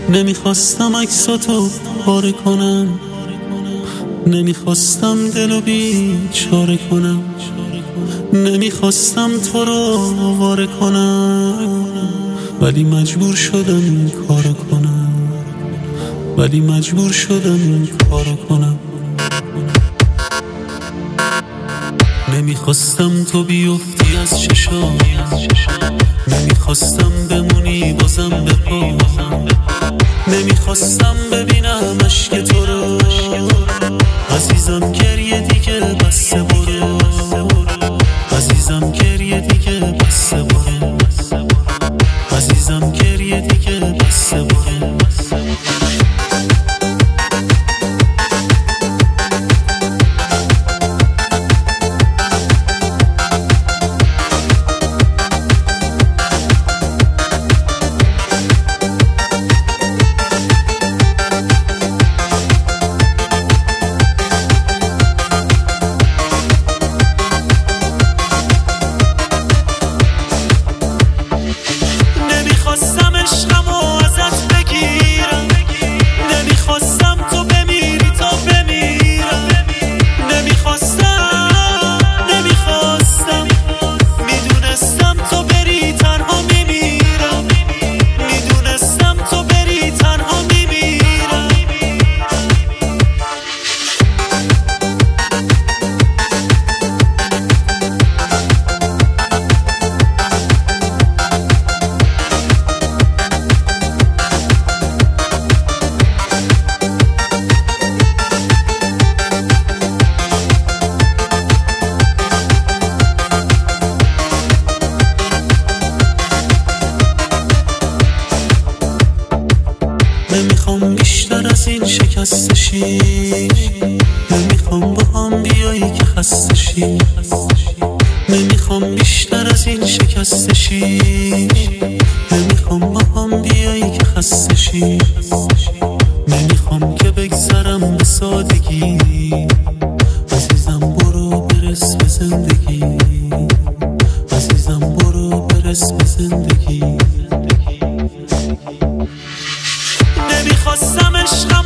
نمیخواستم عکساتو پاره کنم، نمیخواستم دلو بیچاره کنم، نمیخواستم تو رو آواره کنم، ولی مجبور شدم این کارو کنم، ولی مجبور شدم این کارو کنم. نمیخواستم تو بیفتی از چشام، نمیخواستم بمونی بازم به پا، نمیخواستم ببینم عشق تو رو. عزیزم گریه دیگه بسه برو، عزیزم گریه دیگه بسه برو، عزیزم گریه دیگه بسه برو. نمیخواستم عشقمو ازت بگیرم، نمیخواستم تو بمیری تا بمیرم، نمیخواستم میدونستم تو بری تنها میمیرم، میدونستم تو بری تنها میمیرم. نمیخوام بیشتر از این شکسته شی، نمیخوام با هم بیایی که خسته شی، نمیخوام بیشتر از این شکسته شی، نمیخوام با هم بیایی که خسته شی، نمیخوام که بگذرم به سادگی. عزیزم برو برس به زندگی، عزیزم برو برس به زندگی. نمیخواستم عشق